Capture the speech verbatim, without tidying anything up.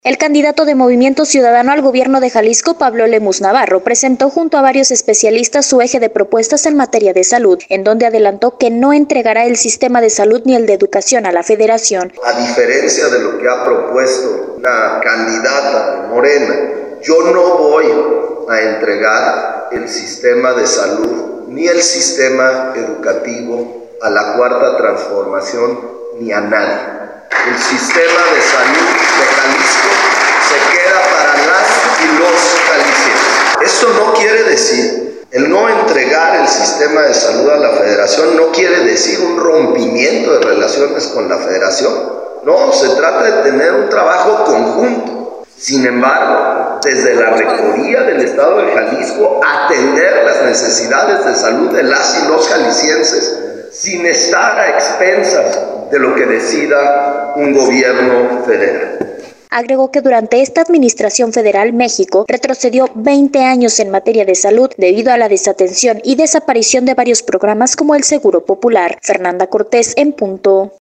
El candidato de Movimiento Ciudadano al gobierno de Jalisco, Pablo Lemus Navarro, presentó junto a varios especialistas su eje de propuestas en materia de salud, en donde adelantó que no entregará el sistema de salud ni el de educación a la Federación. A diferencia de lo que ha propuesto la candidata Morena, yo no voy a entregar el sistema de salud ni el sistema educativo a la Cuarta Transformación ni a nadie. El sistema de salud de Jalisco se queda para las y los jaliscienses. Esto no quiere decir, el no entregar el sistema de salud a la Federación no quiere decir un rompimiento de relaciones con la Federación. No, se trata de tener un trabajo conjunto. Sin embargo, desde la Rectoría del Estado de Jalisco, atender las necesidades de salud de las y los jaliscienses sin estar a expensas de lo que decida un gobierno federal. Agregó que durante esta administración federal, México retrocedió veinte años en materia de salud debido a la desatención y desaparición de varios programas como el Seguro Popular. Fernanda Cortés, en punto.